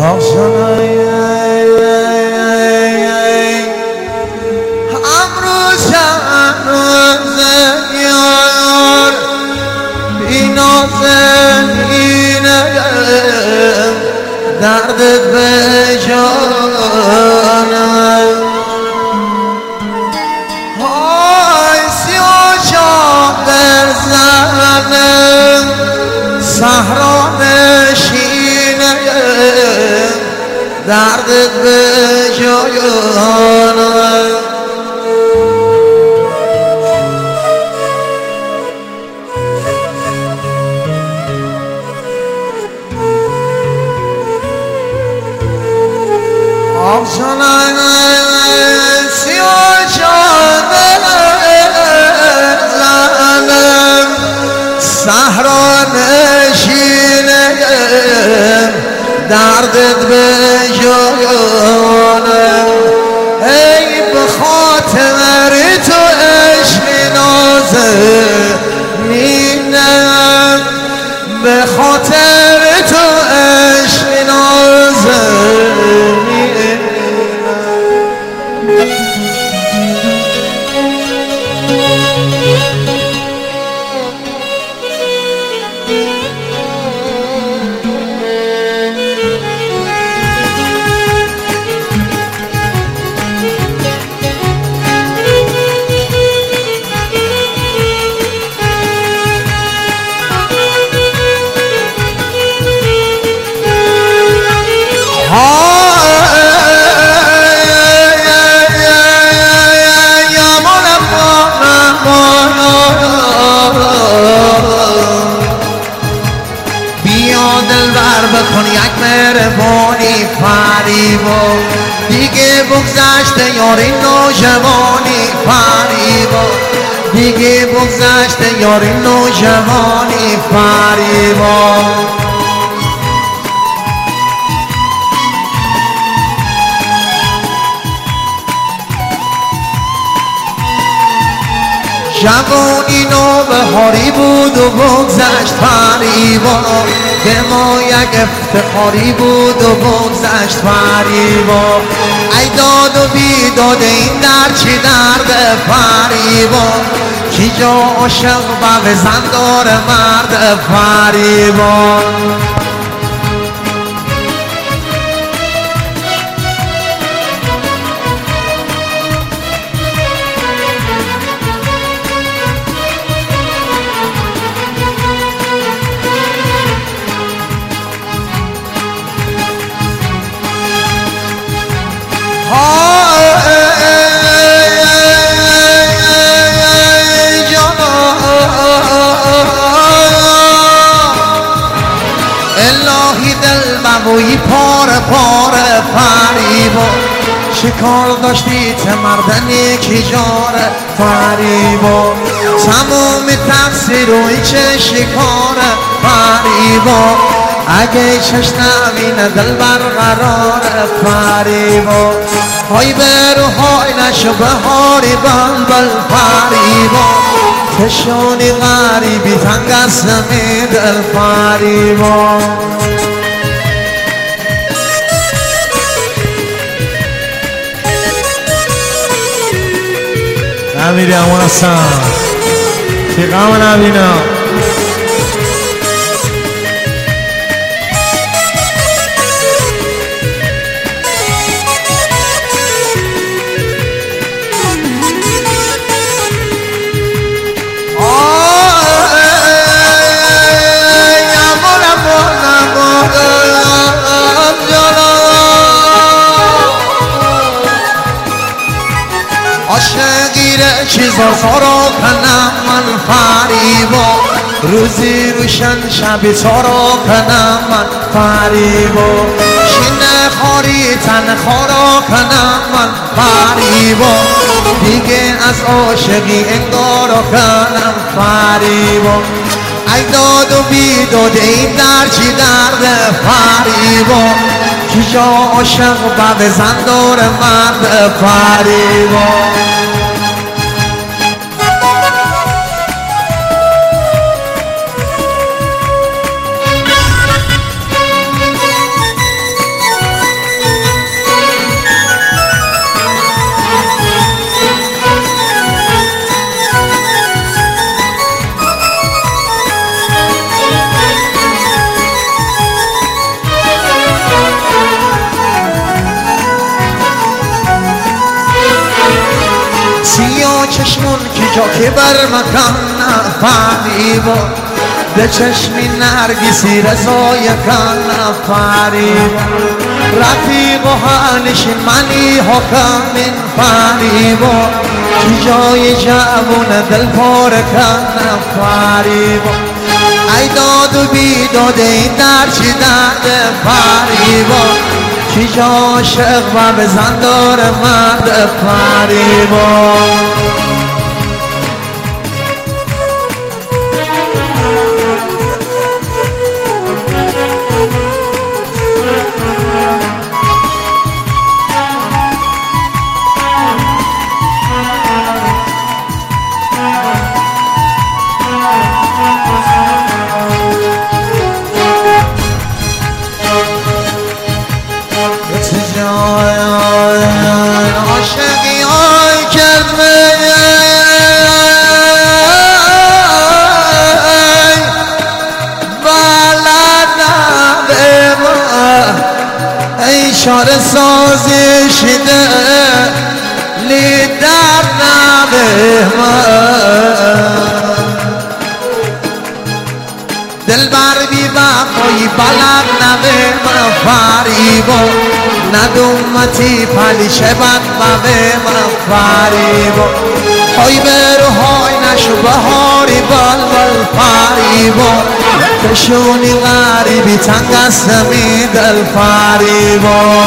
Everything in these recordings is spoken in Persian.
دردت به جانم های سیاه شام در زنم صحرا نشینم دردت به جانم آفشانم سیاه شده زنم صحرا نشینم دردت به جانم ای به خاطر تو عشق نازنینم به خاطر تو عشق نازنینم بکن یک مهربانی فریبا دیگه بگذشته یاری نوجوانی فریبا دیگه بگذشته یاری نوجوانی فریبا جوانی نوبهاری بود و بگذشت فریبا به ما یک افتخاری بود و بگذشت فریبا ای داد و بیداد این در چی درد فریبا کی جا عاشق و زن داره مرد فریبا الهی دل مبوی پاره پاره فریبا شکار داشتی چه مردنی که جاره فریبا تمام تقصیر روی چه شکار فریبا اگه چش نبینه دل برقرار فریبا های برو های نشو بهاری بلبل فریبا تشانی غریبی تنگ از زمین دل فریبا نمیری همون هستم که غم نبینم عاشقیره چیزا سارا کنم من فریبا روزی روشن شبی سارا کنم من فریبا شینه خاری تن خارا کنم من فریبا دیگه از عاشقی انگارا کنم فریبا ای داد و بیداد این در چی درد فریبا کی جا عاشق بعد زن داره مرد فریبا که بر مکان فریبا به چشمی نرگسی رضای کن فریبا رفیق و حالش منی حکم فریبا کی جای جوون دل پار کن فریبا ای داد و بیداد این در چی درد فریبا کی جا عاشق و بزن دار مرد فریبا عاشقی های کرد بلد نبه ما ای شار سازش ده لیدر نبه ما دل بر بی وفایی بلد نبه ما فریبا ندومتی پلیشه بد مبه من فریبا های برو های نشو بهاری بلبل فریبا کشونی غریبی تنگ است می دل فریبا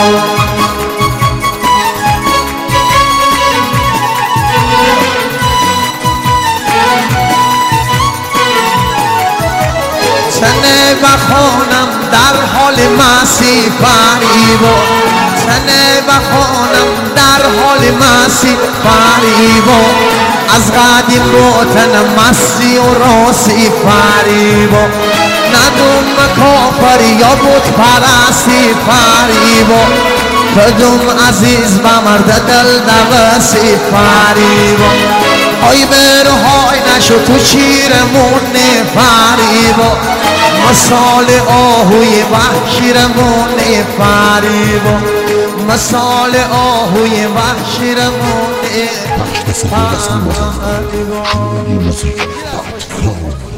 تنه و خانم در حال مسی فریبا تنه و خانم در حال مسی فریبا از قدیم روتن مسی و راسی فریبا ندوم کافری یا بود پرستی فریبا کدوم عزیز و مرد دل دوستی فریبا های برو های نشو تو چیرمونه فریبا مثال آهوی وحشیرمونه فریبا مثال آهوی وحشیرمونه فریبا